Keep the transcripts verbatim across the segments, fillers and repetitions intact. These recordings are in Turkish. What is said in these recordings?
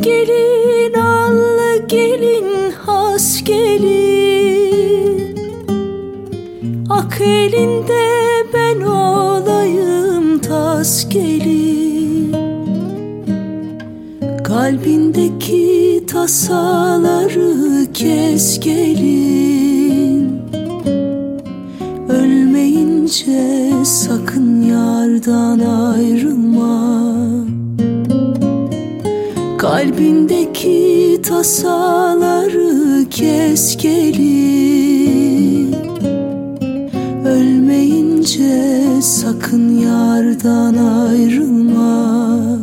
gelin, allı gelin, has gelin. Ak elinde ben olayım tas gelin. Kalbindeki tasaları kes gelin. Ölmeyince sakın yardan ayrılma. Kalbindeki tasaları kes gelin. Ölmeyince sakın yardan ayrılma.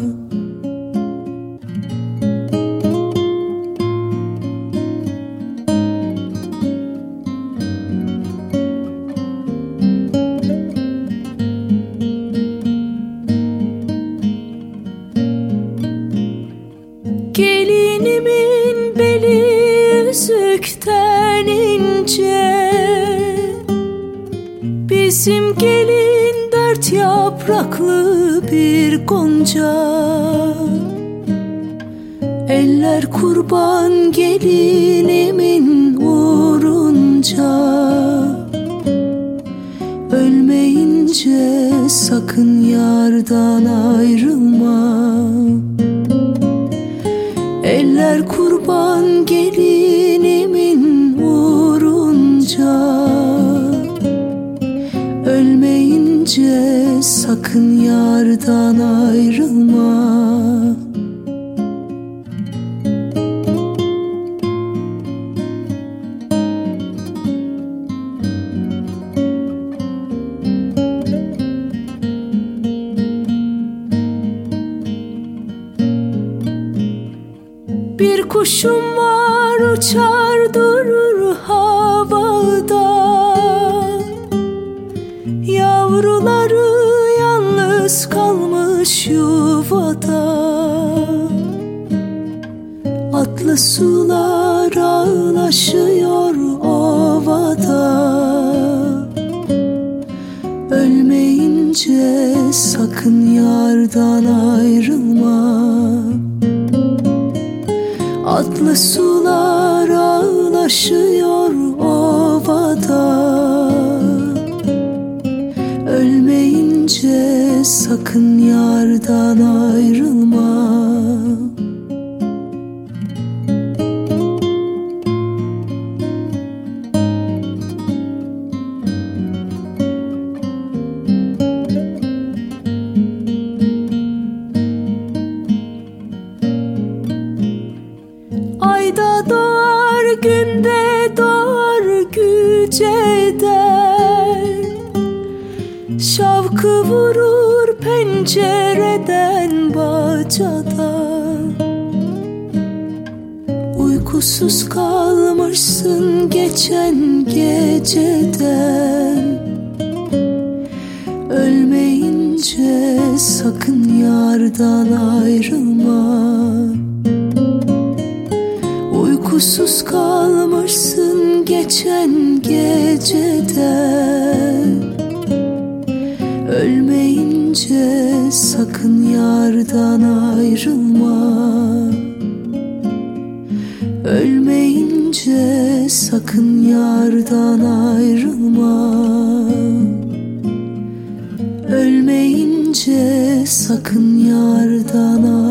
Gelinimin beli yüzükten ince. Bizim gelin dört yapraklı bir gonca. Eller kurban gelinimin uğrunca. Ölmeyince sakın yardan ayrılma. Eller kurban gelinimin uğrunca. Ölmeyince sakın yardan ayrılma. Bir kuşum var uçar durur havada. Yavruları yalnız kalmış yuvada. Atlı sular ağlaşıyor ovada. Ölmeyince sakın yardan ayrılma. Atlı sular ağlaşıyor ovada. Ölmeyince sakın yardan ayrılma. Ayda doğar, günde doğar güc eder. Şavkı vurur pencereden bacadan. Uykusuz kalmışsın geçen geceden. Ölmeyince sakın yardan ayrılma. Uykusuz kalmışsın geçen geceden. Ölmeyince sakın yardan ayrılma. Ölmeyince sakın yardan ayrılma. Ölmeyince sakın yardan ayrılma.